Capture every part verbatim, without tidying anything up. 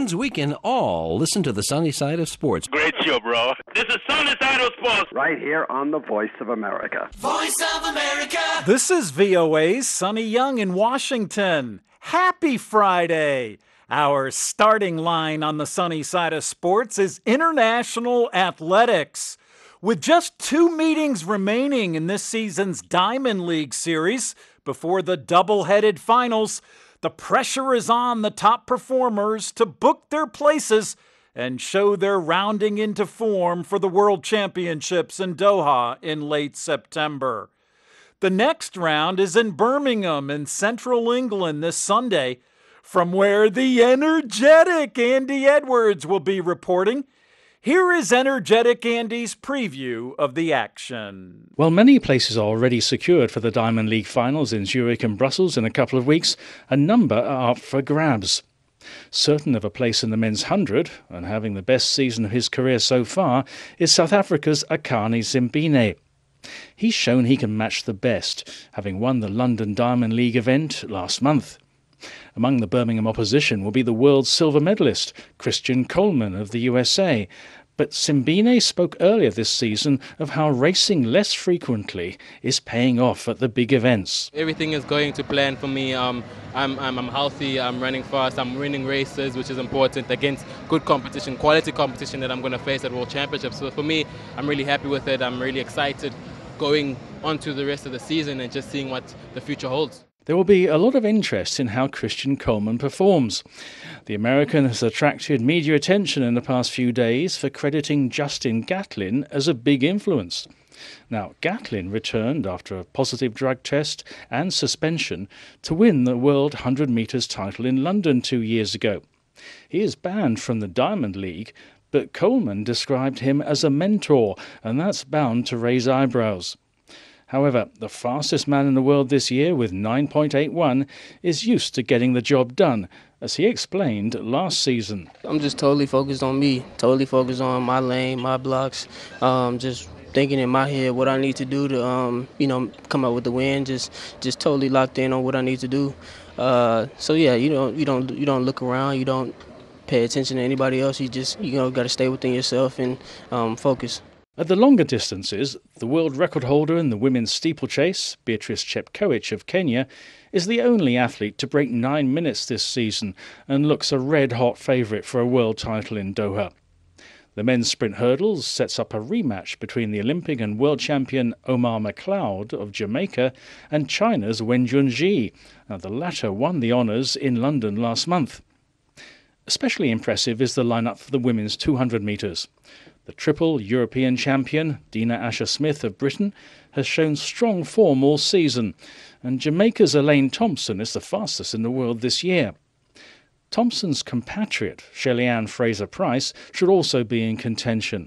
Fans, we can all listen to the sunny side of sports. Great show, bro. This is Sunny Side of Sports. Right here on the Voice of America. Voice of America. This is V O A's Sonny Young in Washington. Happy Friday. Our starting line on the sunny side of sports is international athletics. With just two meetings remaining in this season's Diamond League series before the double-headed finals, the pressure is on the top performers to book their places and show they're rounding into form for the World Championships in Doha in late September. The next round is in Birmingham in central England this Sunday, from where the energetic Andy Edwards will be reporting. Here is energetic Andy's preview of the action. Well, many places are already secured for the Diamond League finals in Zurich and Brussels in a couple of weeks. A number are up for grabs. Certain of a place in the men's hundred, and having the best season of his career so far, is South Africa's Akani Simbine. He's shown he can match the best, having won the London Diamond League event last month. Among the Birmingham opposition will be the world silver medalist, Christian Coleman of the U S A. But Simbine spoke earlier this season of how racing less frequently is paying off at the big events. Everything is going to plan for me. Um, I'm, I'm, I'm healthy, I'm running fast, I'm winning races, which is important, against good competition, quality competition that I'm going to face at World Championships. So for me, I'm really happy with it. I'm really excited going on to the rest of the season and just seeing what the future holds. There will be a lot of interest in how Christian Coleman performs. The American has attracted media attention in the past few days for crediting Justin Gatlin as a big influence. Now, Gatlin returned after a positive drug test and suspension to win the World one hundred metres title in London two years ago. He is banned from the Diamond League, but Coleman described him as a mentor, and that's bound to raise eyebrows. However, the fastest man in the world this year with nine point eight one is used to getting the job done, as he explained last season. I'm just totally focused on me, totally focused on my lane, my blocks, um, just thinking in my head what I need to do to, um, you know, come out with the win. Just, just totally locked in on what I need to do. Uh, so yeah, you don't, you don't, you don't look around, you don't pay attention to anybody else. You just, you know, got to stay within yourself and um, focus. At the longer distances, the world record holder in the women's steeplechase, Beatrice Chepkoech of Kenya, is the only athlete to break nine minutes this season and looks a red-hot favourite for a world title in Doha. The men's sprint hurdles sets up a rematch between the Olympic and world champion Omar McLeod of Jamaica and China's Wen Junji. Now, the latter won the honours in London last month. Especially impressive is the lineup for the women's two hundred metres. The triple European champion, Dina Asher-Smith of Britain, has shown strong form all season, and Jamaica's Elaine Thompson is the fastest in the world this year. Thompson's compatriot, Shelly-Ann Fraser-Price, should also be in contention.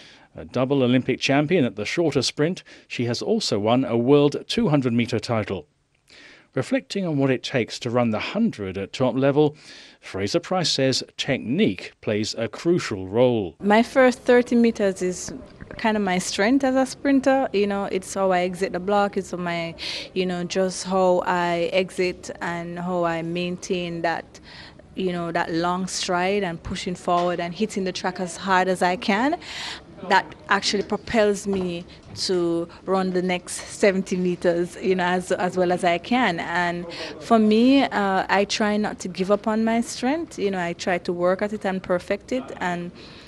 A double Olympic champion at the shorter sprint, she has also won a world two hundred metre title. Reflecting on what it takes to run the one hundred at top level, Fraser-Price says technique plays a crucial role. My first thirty meters is kind of my strength as a sprinter. You know, it's how I exit the block, it's my, you know, just how I exit and how I maintain that, you know, that long stride and pushing forward and hitting the track as hard as I can. That actually propels me to run the next seventy meters, you know, as as well as I can. And for me, uh, I try not to give up on my strength. You know, I try to work at it and perfect it. And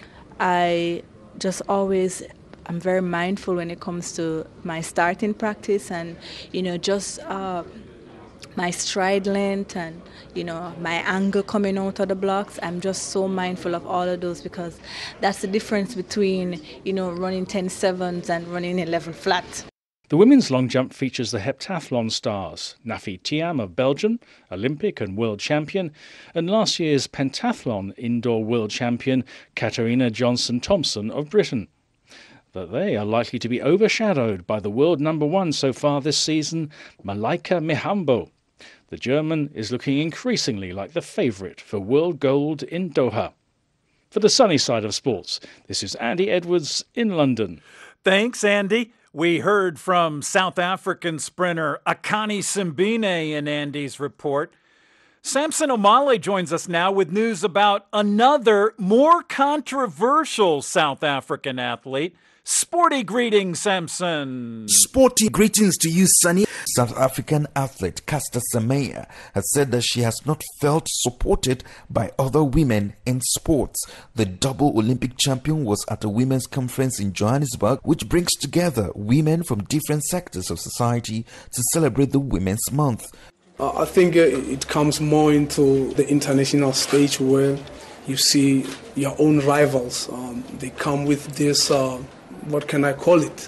I just always, I'm very mindful when it comes to my starting practice and, you know, just uh, my stride length and, you know, my angle coming out of the blocks. I'm just so mindful of all of those because that's the difference between, you know, running ten sevens and running eleven flat. The women's long jump features the heptathlon stars, Nafi Thiam of Belgium, Olympic and world champion, and last year's pentathlon indoor world champion, Katarina Johnson-Thompson of Britain. But they are likely to be overshadowed by the world number one so far this season, Malaika Mihambo. The German is looking increasingly like the favourite for world gold in Doha. For the sunny side of sports, this is Andy Edwards in London. Thanks, Andy. We heard from South African sprinter Akani Simbine in Andy's report. Samson Omale joins us now with news about another more controversial South African athlete. Sporty greetings, Samson. Sporty greetings to you, Sonny. South African athlete Caster Semenya has said that she has not felt supported by other women in sports. The double Olympic champion was at a women's conference in Johannesburg, which brings together women from different sectors of society to celebrate the Women's Month. Uh, I think uh, it comes more into the international stage where you see your own rivals. Um, they come with this, uh, what can I call it?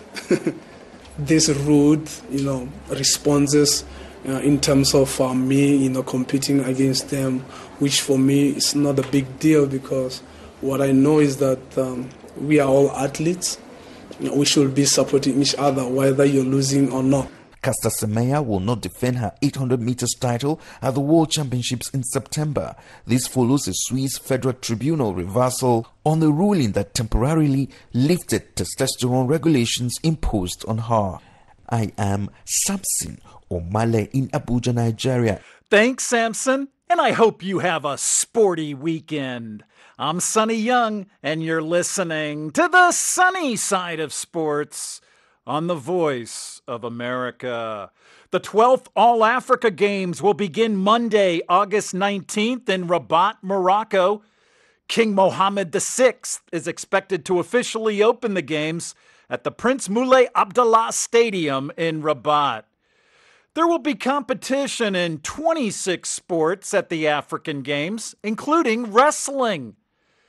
This rude, you know, responses uh, in terms of uh, me, you know, competing against them, which for me is not a big deal because what I know is that um, we are all athletes. You know, we should be supporting each other, whether you're losing or not. Caster Semenya will not defend her eight hundred meters title at the World Championships in September. This follows a Swiss Federal Tribunal reversal on the ruling that temporarily lifted testosterone regulations imposed on her. I am Samson Omale in Abuja, Nigeria. Thanks, Samson, and I hope you have a sporty weekend. I'm Sonny Young, and you're listening to the sunny side of sports on the Voice of America. The twelfth All-Africa Games will begin Monday, August nineteenth in Rabat, Morocco. King Mohammed the sixth is expected to officially open the games at the Prince Moulay Abdallah Stadium in Rabat. There will be competition in twenty-six sports at the African Games, including wrestling.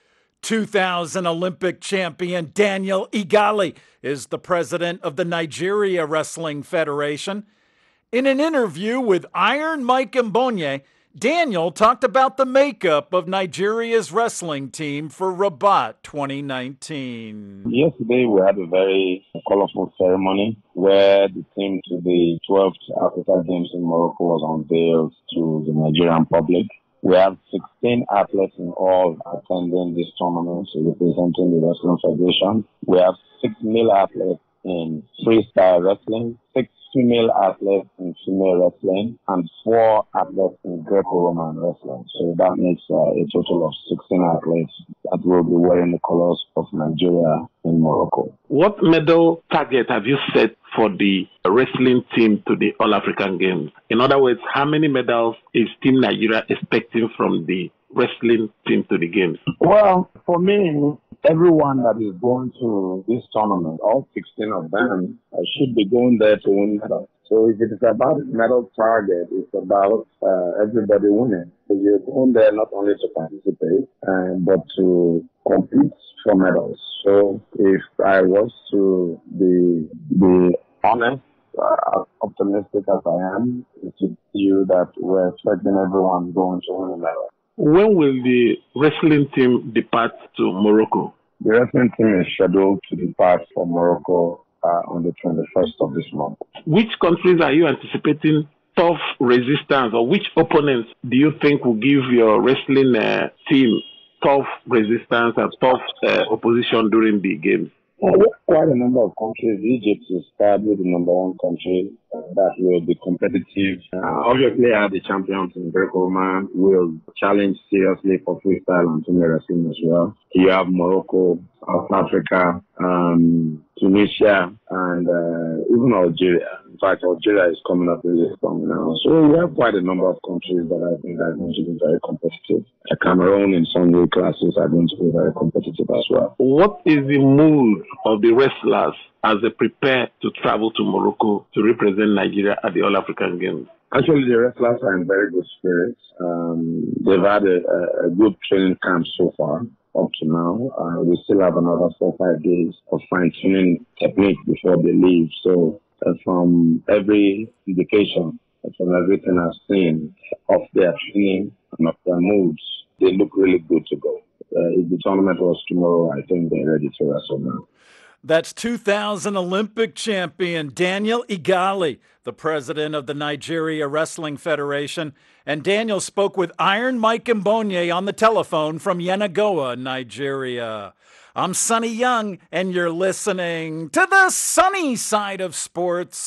two thousand Olympic champion Daniel Igali is the president of the Nigeria Wrestling Federation. In an interview with Iron Mike Mbonye, Daniel talked about the makeup of Nigeria's wrestling team for Rabat twenty nineteen. Yesterday we had a very colorful ceremony where the team to the twelfth Africa Games in Morocco was unveiled to the Nigerian public. We have sixteen athletes in all attending this tournament, so representing the Wrestling Federation. We have six male athletes in freestyle wrestling, six female athletes in female wrestling, and four athletes in Greco-Roman wrestling. So that makes uh, a total of sixteen athletes that will be wearing the colors of Nigeria in Morocco. What medal target have you set for the wrestling team to the All-African Games? In other words, how many medals is Team Nigeria expecting from the wrestling team to the Games? Well, for me, everyone that is going to this tournament, all sixteen of them, uh, should be going there to win medals. So if it is about medal target, it's about uh, everybody winning. So you're going there not only to participate, uh, but to compete for medals. So if I was to be, be honest, uh, optimistic as I am, it's to you that we're expecting everyone going to win a medal. When will the wrestling team depart to Morocco? The wrestling team is scheduled to depart from Morocco uh, on the twenty-first of this month. Which countries are you anticipating tough resistance, or which opponents do you think will give your wrestling uh, team tough resistance and tough uh, opposition during the games? Well, we have quite a number of countries. Egypt is probably the number one country uh, that will be competitive. Uh, obviously, are the champions in Greco-Roman will challenge seriously for freestyle and female wrestling as well. You have Morocco, South Africa, um, Tunisia, and uh, even Algeria. In fact, Algeria is coming up really strong now. So we have quite a number of countries that I think are going to be very competitive. Uh, Cameroon in some weight classes are going to be very competitive as well. What is the mood of the wrestlers as they prepare to travel to Morocco to represent Nigeria at the All-African Games? Actually, the wrestlers are in very good spirits. Um, they've had a, a good training camp so far. Up to now, uh, we still have another four or five days of fine-tuning technique before they leave. So uh, from every indication, from everything I've seen of their training and of their moves, they look really good to go. Uh, if the tournament was tomorrow, I think they're ready to wrestle now. That's two thousand Olympic champion Daniel Igali, the president of the Nigeria Wrestling Federation. And Daniel spoke with Iron Mike Mbonye on the telephone from Yenagoa, Nigeria. I'm Sonny Young, and you're listening to the sunny side of sports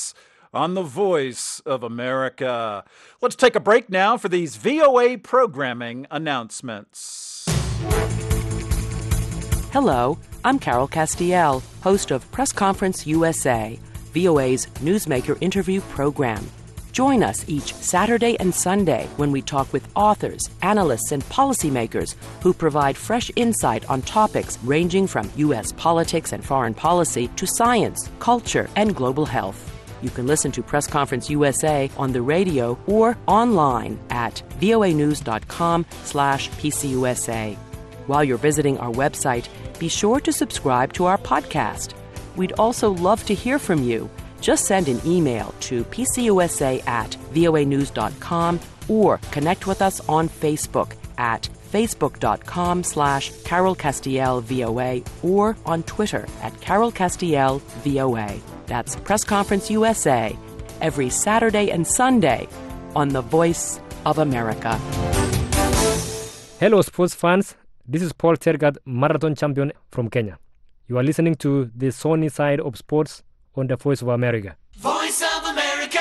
on the Voice of America. Let's take a break now for these V O A programming announcements. Hello, I'm Carol Castiel, host of Press Conference U S A, V O A's newsmaker interview program. Join us each Saturday and Sunday when we talk with authors, analysts, and policymakers who provide fresh insight on topics ranging from U S politics and foreign policy to science, culture, and global health. You can listen to Press Conference U S A on the radio or online at voanews.com slash PCUSA. While you're visiting our website, be sure to subscribe to our podcast. We'd also love to hear from you. Just send an email to pcusa at voanews.com or connect with us on Facebook at facebook.com slash Carol Castiel VOA or on Twitter at Carol Castiel VOA. That's Press Conference U S A, every Saturday and Sunday on the Voice of America. Hello, sports fans. This is Paul Tergat, marathon champion from Kenya. You are listening to the Sunny Side of Sports on the Voice of America. Voice of America.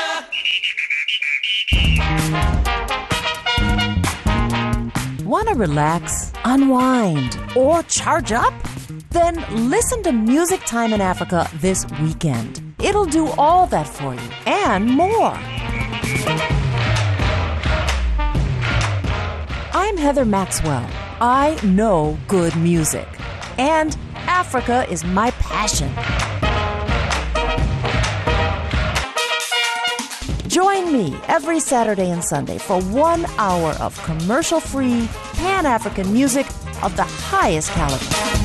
Want to relax, unwind, or charge up? Then listen to Music Time in Africa this weekend. It'll do all that for you and more. I'm Heather Maxwell. I know good music, and Africa is my passion. Join me every Saturday and Sunday for one hour of commercial-free, Pan-African music of the highest caliber.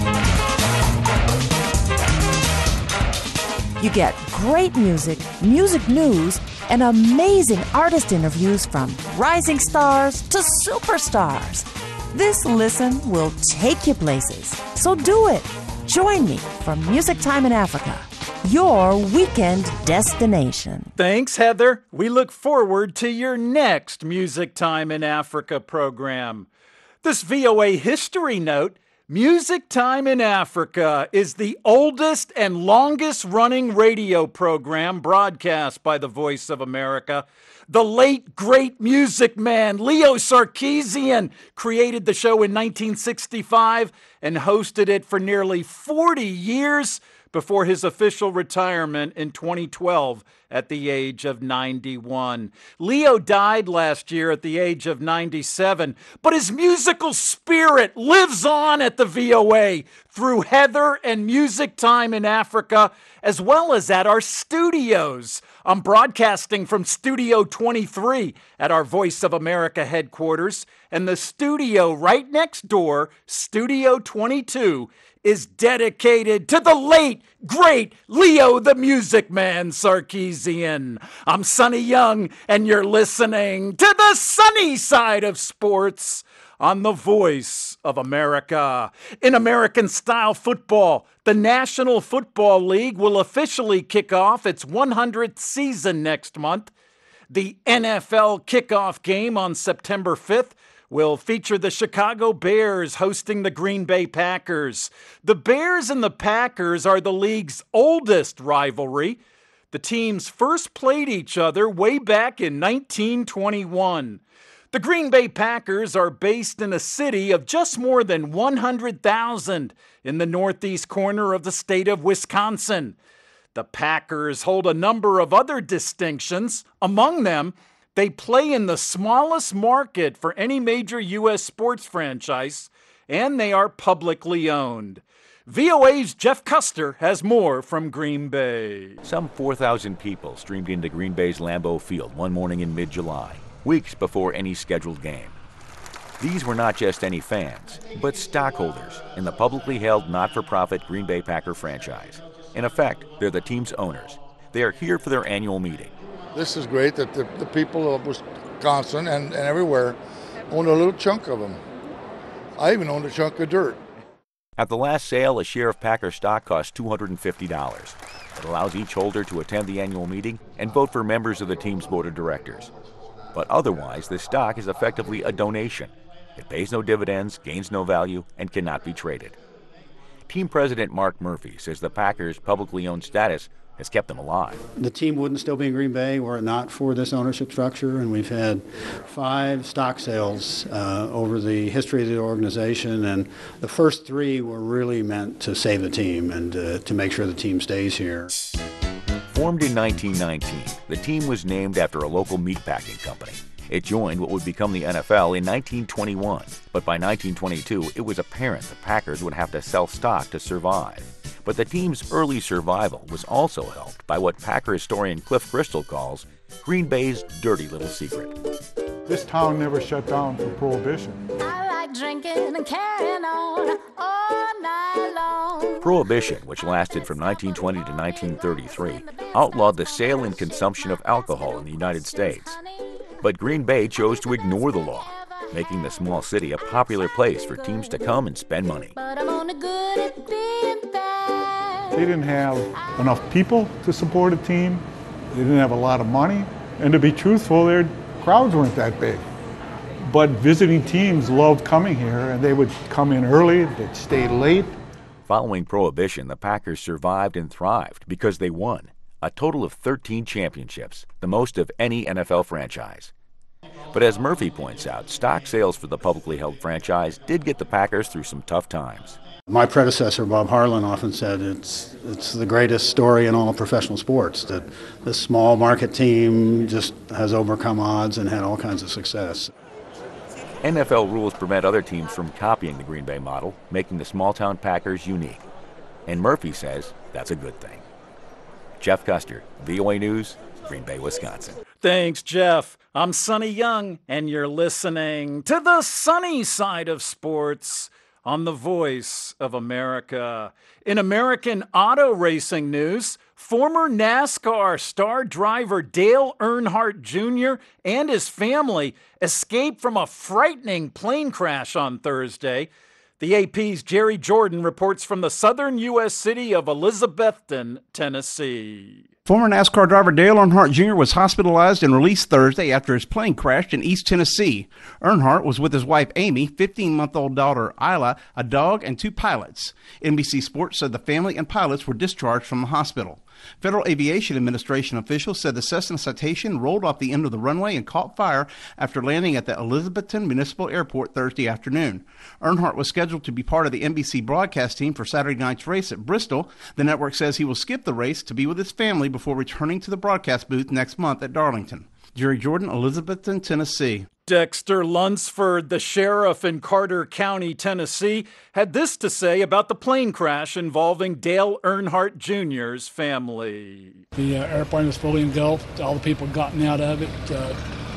You get great music, music news, and amazing artist interviews from rising stars to superstars. This listen will take you places, so do it. Join me for Music Time in Africa, your weekend destination. Thanks, Heather. We look forward to your next Music Time in Africa program. This V O A history note, Music Time in Africa is the oldest and longest-running radio program broadcast by the Voice of America. The late, great music man Leo Sarkeesian created the show in nineteen sixty-five and hosted it for nearly forty years before his official retirement in twenty twelve at the age of ninety-one. Leo died last year at the age of ninety-seven, but his musical spirit lives on at the V O A through Heather and Music Time in Africa, as well as at our studios. I'm broadcasting from Studio twenty-three at our Voice of America headquarters, and the studio right next door, Studio twenty-two, is dedicated to the late, great Leo the Music Man Sarkeesian. I'm Sonny Young, and you're listening to the sunny side of sports on the Voice of America. In American-style football, the National Football League will officially kick off its one hundredth season next month. The N F L kickoff game on September fifth will feature the Chicago Bears hosting the Green Bay Packers. The Bears and the Packers are the league's oldest rivalry. The teams first played each other way back in nineteen twenty-one. The Green Bay Packers are based in a city of just more than one hundred thousand in the northeast corner of the state of Wisconsin. The Packers hold a number of other distinctions. Among them, they play in the smallest market for any major U S sports franchise, and they are publicly owned. V O A's Jeff Custer has more from Green Bay. Some four thousand people streamed into Green Bay's Lambeau Field one morning in mid-July, weeks before any scheduled game. These were not just any fans, but stockholders in the publicly held not-for-profit Green Bay Packer franchise. In effect, they're the team's owners. They are here for their annual meeting. This is great that the, the people of Wisconsin and, and everywhere own a little chunk of them. I even own a chunk of dirt. At the last sale, a share of Packer stock costs two hundred fifty dollars. It allows each holder to attend the annual meeting and vote for members of the team's board of directors. But otherwise, the stock is effectively a donation. It pays no dividends, gains no value, and cannot be traded. Team president Mark Murphy says the Packers' publicly owned status has kept them alive. The team wouldn't still be in Green Bay were it not for this ownership structure, and we've had five stock sales uh, over the history of the organization, and the first three were really meant to save the team and uh, to make sure the team stays here. Formed in nineteen nineteen, the team was named after a local meatpacking company. It joined what would become the N F L in nineteen twenty-one, but by nineteen twenty-two, it was apparent the Packers would have to sell stock to survive. But the team's early survival was also helped by what Packer historian Cliff Crystal calls Green Bay's dirty little secret. This town never shut down for Prohibition. I like drinking and carrying on all night long. Prohibition, which lasted from nineteen twenty to nineteen thirty-three, outlawed the sale and consumption of alcohol in the United States. But Green Bay chose to ignore the law, making the small city a popular place for teams to come and spend money. But I'm only good at being bad. They didn't have enough people to support a team. They didn't have a lot of money. And to be truthful, their crowds weren't that big. But visiting teams loved coming here, and they would come in early, they'd stay late. Following Prohibition, the Packers survived and thrived because they won a total of thirteen championships, the most of any N F L franchise. But as Murphy points out, stock sales for the publicly held franchise did get the Packers through some tough times. My predecessor, Bob Harlan, often said it's it's the greatest story in all of professional sports, that this small market team just has overcome odds and had all kinds of success. N F L rules prevent other teams from copying the Green Bay model, making the small-town Packers unique. And Murphy says that's a good thing. Jeff Custer, V O A News, Green Bay, Wisconsin. Thanks, Jeff. I'm Sonny Young, and you're listening to the sunny side of sports on the Voice of America. In American auto racing news, former NASCAR star driver Dale Earnhardt Junior and his family escaped from a frightening plane crash on Thursday. The A P's Jerry Jordan reports from the southern U S city of Elizabethton, Tennessee. Former NASCAR driver Dale Earnhardt Junior was hospitalized and released Thursday after his plane crashed in East Tennessee. Earnhardt was with his wife Amy, fifteen-month-old daughter Isla, a dog, and two pilots. N B C Sports said the family and pilots were discharged from the hospital. Federal Aviation Administration officials said the Cessna Citation rolled off the end of the runway and caught fire after landing at the Elizabethton Municipal Airport Thursday afternoon. Earnhardt was scheduled to be part of the N B C broadcast team for Saturday night's race at Bristol. The network says he will skip the race to be with his family before returning to the broadcast booth next month at Darlington. Jerry Jordan, Elizabethton, Tennessee. Dexter Lunsford, the sheriff in Carter County, Tennessee, had this to say about the plane crash involving Dale Earnhardt Junior's family. The uh, airplane was fully engulfed. All the people had gotten out of it. Uh,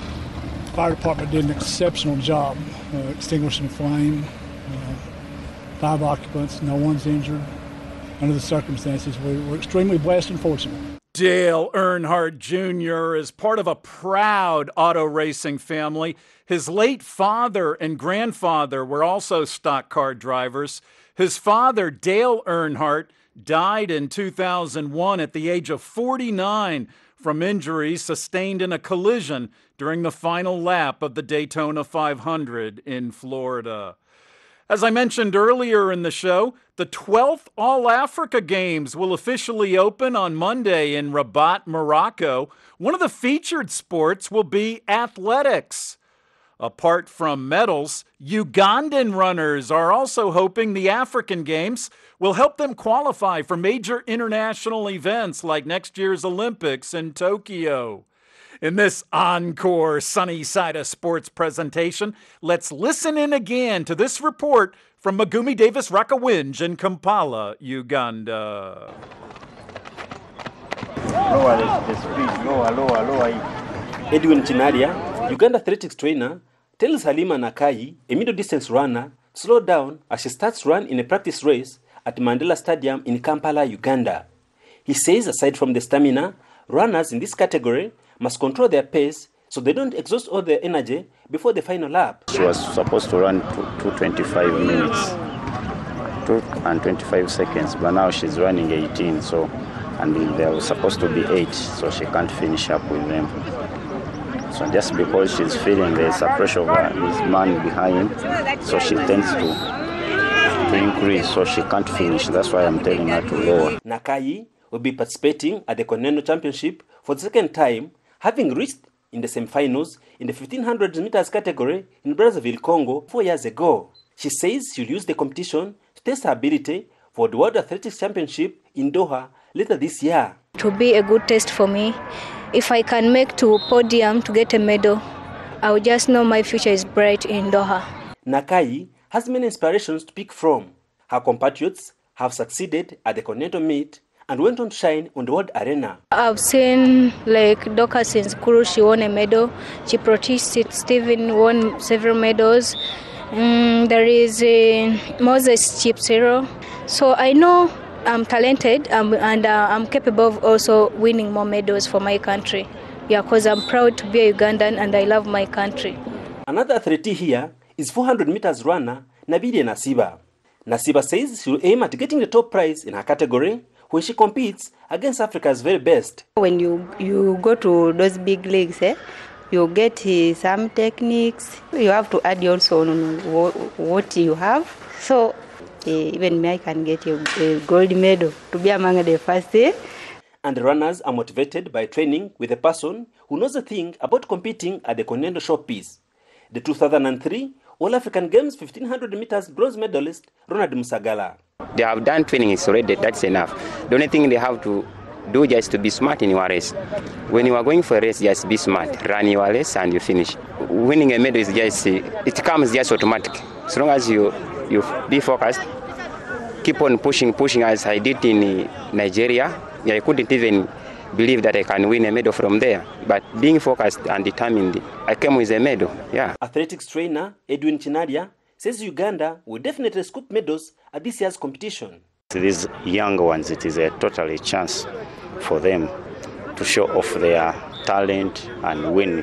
the fire department did an exceptional job uh, extinguishing the flame. Uh, five occupants, no one's injured. Under the circumstances, we were extremely blessed and fortunate. Dale Earnhardt Junior is part of a proud auto racing family. His late father and grandfather were also stock car drivers. His father, Dale Earnhardt, died in two thousand one at the age of forty-nine from injuries sustained in a collision during the final lap of the Daytona five hundred in Florida. As I mentioned earlier in the show, the twelfth All-Africa Games will officially open on Monday in Rabat, Morocco. One of the featured sports will be athletics. Apart from medals, Ugandan runners are also hoping the African Games will help them qualify for major international events like next year's Olympics in Tokyo. In this encore Sunny Side of Sports presentation, let's listen in again to this report from Magumi Davis Rakawinj in Kampala, Uganda. Lower the speed, lower, lower, lower. Edwin Chinaria, Uganda athletics trainer, tells Halima Nakai, a middle distance runner, to slow down as she starts run in a practice race at Mandela Stadium in Kampala, Uganda. He says aside from the stamina, runners in this category must control their pace so they don't exhaust all their energy before the final lap. She was supposed to run two twenty-five minutes, two and twenty-five seconds, but now she's running eighteen, so, and they were supposed to be eight, so she can't finish up with them. So just because she's feeling there's a pressure of this man behind, so she tends to, to increase, so she can't finish. That's why I'm telling her to lower. Nakai, will be participating at the Continental Championship for the second time, having reached in the semi-finals in the fifteen hundred meters category in Brazzaville, Congo, four years ago. She says she'll use the competition to test her ability for the World Athletics Championship in Doha later this year. It will be a good test for me. If I can make to podium to get a medal, I will just know my future is bright in Doha. Nakai has many inspirations to pick from. Her compatriots have succeeded at the Continental meet and went on to shine on the world arena. I've seen like Dorcas Kuru, she won a medal. Chiprotich Stephen won several medals. Mm, there is uh, Moses Chipsero. So I know I'm talented um, and uh, I'm capable of also winning more medals for my country. Yeah, because I'm proud to be a Ugandan and I love my country. Another athlete here is four hundred meters runner Nabide Nasiba. Nasiba says she'll aim at getting the top prize in her category when she competes against Africa's very best. When you, you go to those big leagues, eh, you get uh, some techniques. You have to add also on what you have. So uh, even me, I can get a, a gold medal to be among the first. Eh? And the runners are motivated by training with a person who knows a thing about competing at the Continental Showpiece. The two thousand three All-African Games fifteen hundred meters bronze medalist Ronald Musagala. They have done training, it's already, that's enough. The only thing they have to do just to be smart in your race. When you are going for a race, just be smart. Run your race and you finish. Winning a medal is just, it comes just automatic. As long as you, you be focused, keep on pushing, pushing as I did in Nigeria. I couldn't even believe that I can win a medal from there. But being focused and determined, I came with a medal, yeah. Athletics trainer Edwin Chinadia says Uganda will definitely scoop medals at this year's competition. These young ones, it is a totally chance for them to show off their talent and win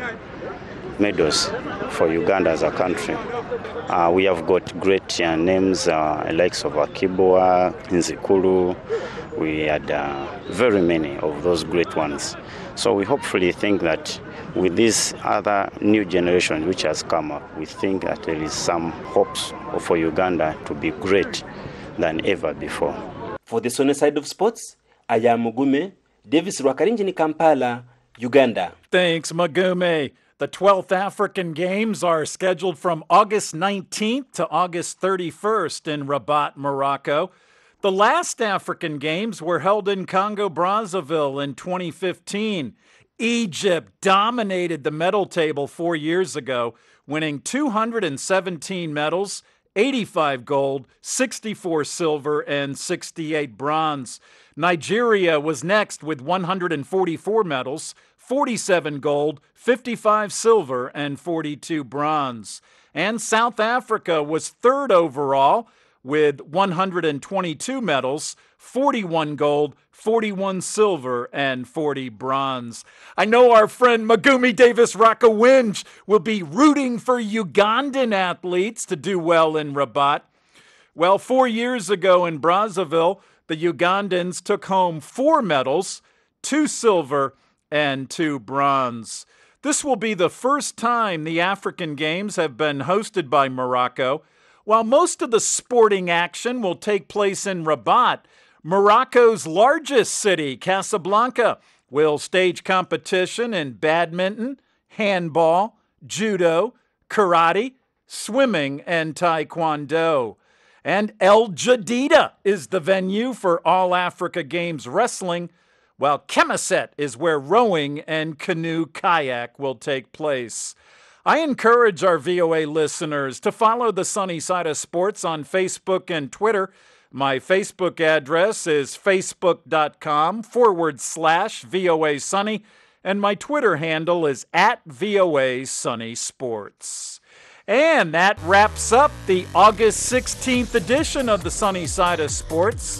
medals for Uganda as a country. Uh, we have got great uh, names, uh, likes of Akibwa, Nzikulu. We had uh, very many of those great ones. So we hopefully think that with this other new generation which has come up, we think that there is some hopes for Uganda to be great than ever before. For the Sony side of sports, I am Mugume, Davis Rwakarinjini, Kampala, Uganda. Thanks, Mugume. The twelfth African Games are scheduled from August nineteenth to August thirty-first in Rabat, Morocco. The last African Games were held in Congo-Brazzaville in twenty fifteen. Egypt dominated the medal table four years ago, winning two hundred seventeen medals, eighty-five gold, sixty-four silver, and sixty-eight bronze. Nigeria was next with one hundred forty-four medals, forty-seven gold, fifty-five silver, and forty-two bronze. And South Africa was third overall with one hundred twenty-two medals, forty-one gold, forty-one silver, and forty bronze. I know our friend Magumi Davis Rakowinj will be rooting for Ugandan athletes to do well in Rabat. Well, four years ago in Brazzaville, the Ugandans took home four medals, two silver, and two bronze. This will be the first time the African Games have been hosted by Morocco. While most of the sporting action will take place in Rabat, Morocco's largest city, Casablanca, will stage competition in badminton, handball, judo, karate, swimming, and taekwondo. And El Jadida is the venue for All Africa Games wrestling, while Kemiset is where rowing and canoe kayak will take place. I encourage our V O A listeners to follow the Sunny Side of Sports on Facebook and Twitter. My Facebook address is facebook.com forward slash VOA Sunny, and my Twitter handle is at VOA Sunny Sports. And that wraps up the August sixteenth edition of the Sunny Side of Sports.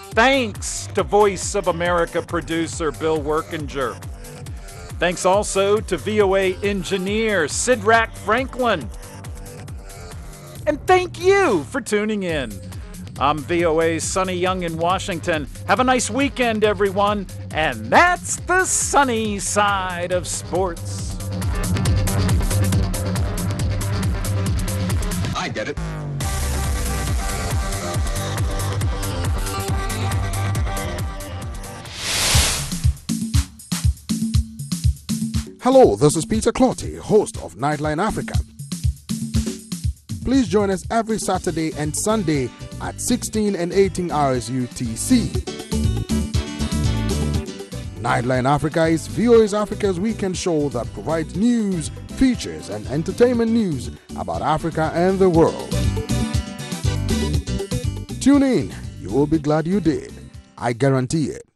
Thanks to Voice of America producer Bill Workinger. Thanks also to V O A engineer Sidrak Franklin. And thank you for tuning in. I'm V O A's Sonny Young in Washington. Have a nice weekend, everyone. And that's the Sunny Side of Sports. I get it. Hello, this is Peter Clotty, host of Nightline Africa. Please join us every Saturday and Sunday at sixteen and eighteen hours U T C. Nightline Africa is V O A's Africa's weekend show that provides news, features, and entertainment news about Africa and the world. Tune in. You will be glad you did. I guarantee it.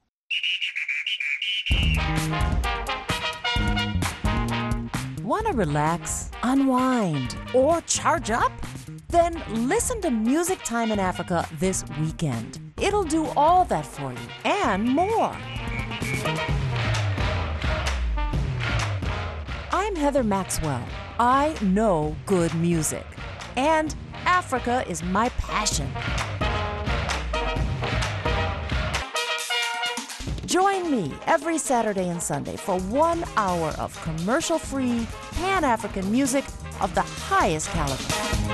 Want to relax, unwind, or charge up? Then listen to Music Time in Africa this weekend. It'll do all that for you and more. I'm Heather Maxwell. I know good music, and Africa is my passion. Join me every Saturday and Sunday for one hour of commercial-free, Pan-African music of the highest caliber.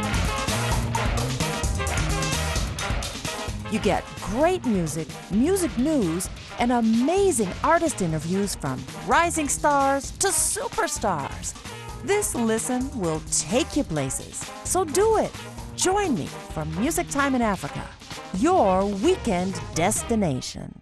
You get great music, music news, and amazing artist interviews from rising stars to superstars. This listen will take you places, so do it. Join me for Music Time in Africa, your weekend destination.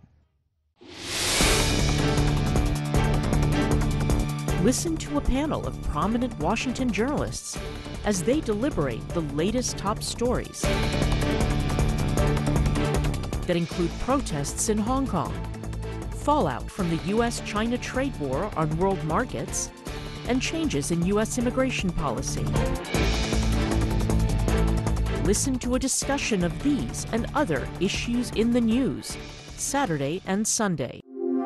Listen to a panel of prominent Washington journalists as they deliberate the latest top stories that include protests in Hong Kong, fallout from the U S China trade war on world markets, and changes in U S immigration policy. Listen to a discussion of these and other issues in the news, Saturday and Sunday.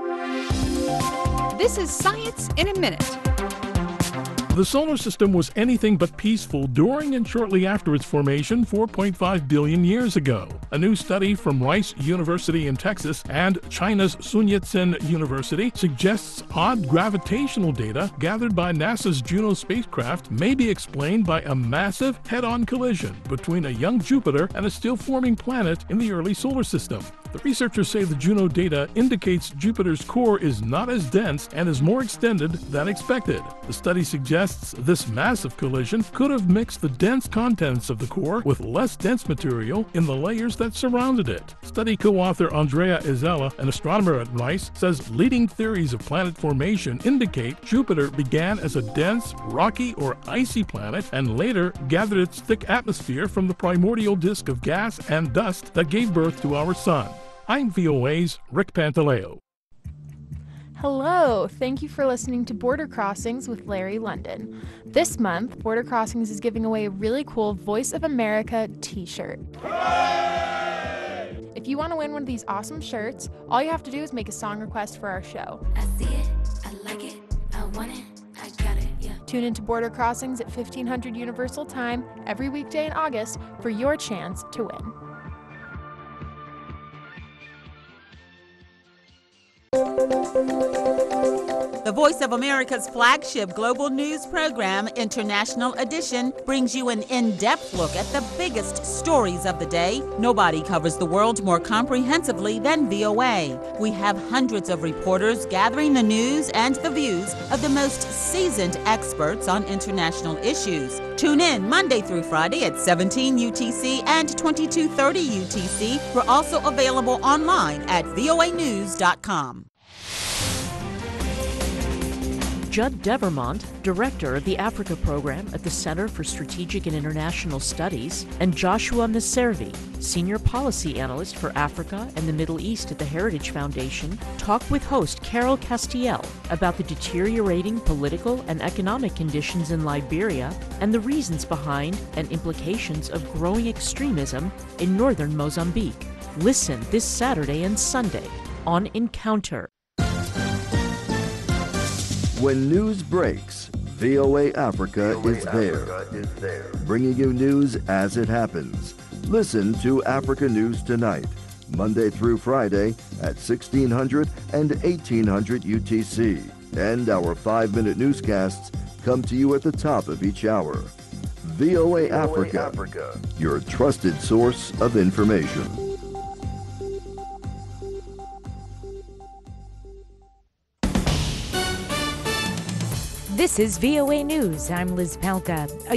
This is Science in a Minute. The solar system was anything but peaceful during and shortly after its formation four point five billion years ago. A new study from Rice University in Texas and China's Sun Yat-sen University suggests odd gravitational data gathered by NASA's Juno spacecraft may be explained by a massive head-on collision between a young Jupiter and a still-forming planet in the early solar system. The researchers say the Juno data indicates Jupiter's core is not as dense and is more extended than expected. The study suggests this massive collision could have mixed the dense contents of the core with less dense material in the layers that surrounded it. Study co-author Andrea Izella, an astronomer at Rice, says leading theories of planet formation indicate Jupiter began as a dense, rocky, or icy planet and later gathered its thick atmosphere from the primordial disk of gas and dust that gave birth to our sun. I'm V O A's Rick Pantaleo. Hello, thank you for listening to Border Crossings with Larry London. This month, Border Crossings is giving away a really cool Voice of America t-shirt. If you want to win one of these awesome shirts, all you have to do is make a song request for our show. I see it, I like it, I want it, I got it, yeah. Tune into Border Crossings at fifteen hundred Universal Time every weekday in August for your chance to win. The Voice of America's flagship global news program, International Edition, brings you an in-depth look at the biggest stories of the day. Nobody covers the world more comprehensively than V O A. We have hundreds of reporters gathering the news and the views of the most seasoned experts on international issues. Tune in Monday through Friday at seventeen U T C and twenty-two thirty U T C. We're also available online at V O A news dot com. Judd Devermont, director of the Africa program at the Center for Strategic and International Studies, and Joshua Naservi, senior policy analyst for Africa and the Middle East at the Heritage Foundation, talk with host Carol Castiel about the deteriorating political and economic conditions in Liberia and the reasons behind and implications of growing extremism in northern Mozambique. Listen this Saturday and Sunday on Encounter. When news breaks, V O A Africa, V O A is, there, Africa is there, bringing you news as it happens. Listen to Africa News Tonight, Monday through Friday at sixteen hundred and eighteen hundred U T C. And our five-minute newscasts come to you at the top of each hour. V O A, V O A Africa, Africa, your trusted source of information. This is V O A News. I'm Liz Palka. A